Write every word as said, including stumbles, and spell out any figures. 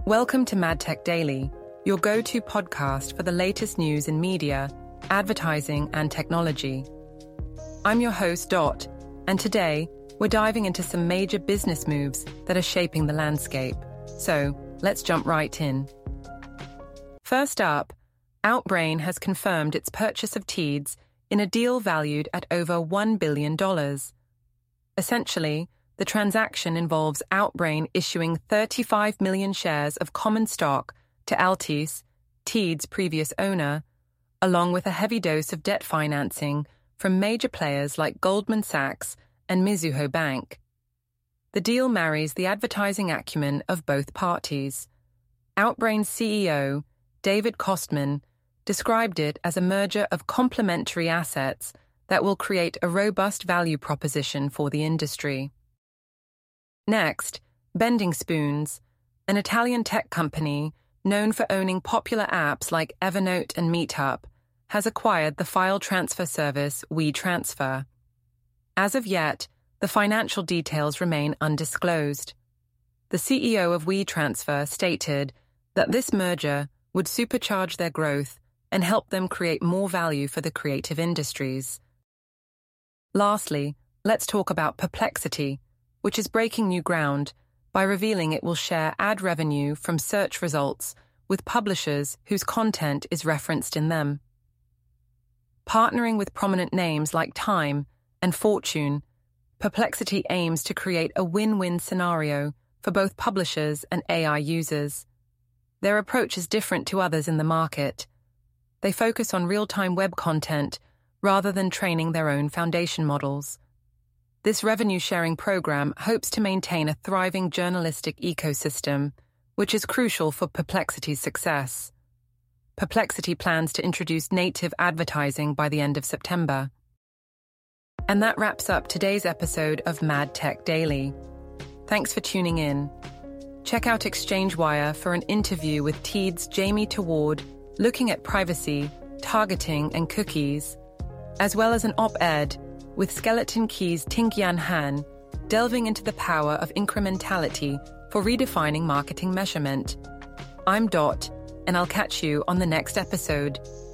Welcome to MadTech Daily, your go-to podcast for the latest news in media, advertising, and technology. I'm your host, Dot, and today we're diving into some major business moves that are shaping the landscape. So, let's jump right in. First up, Outbrain has confirmed its purchase of Teads in a deal valued at over one billion dollars. Essentially, the transaction involves Outbrain issuing thirty-five million shares of common stock to Altice, Teads' previous owner, along with a heavy dose of debt financing from major players like Goldman Sachs and Mizuho Bank. The deal marries the advertising acumen of both parties. Outbrain's C E O, David Kostman, described it as a merger of complementary assets that will create a robust value proposition for the industry. Next, Bending Spoons, an Italian tech company known for owning popular apps like Evernote and Meetup, has acquired the file transfer service WeTransfer. As of yet, the financial details remain undisclosed. The C E O of WeTransfer stated that this merger would supercharge their growth and help them create more value for the creative industries. Lastly, let's talk about Perplexity, which is breaking new ground by revealing it will share ad revenue from search results with publishers whose content is referenced in them. Partnering with prominent names like Time and Fortune, Perplexity aims to create a win-win scenario for both publishers and A I users. Their approach is different to others in the market. They focus on real-time web content rather than training their own foundation models. This revenue-sharing program hopes to maintain a thriving journalistic ecosystem, which is crucial for Perplexity's success. Perplexity plans to introduce native advertising by the end of September. And that wraps up today's episode of MadTech Daily. Thanks for tuning in. Check out ExchangeWire for an interview with Teads' Jamie Toward looking at privacy, targeting, and cookies, as well as an op-ed with Skeleton Key's Tingyan Han delving into the power of incrementality for redefining marketing measurement. I'm Dot, and I'll catch you on the next episode.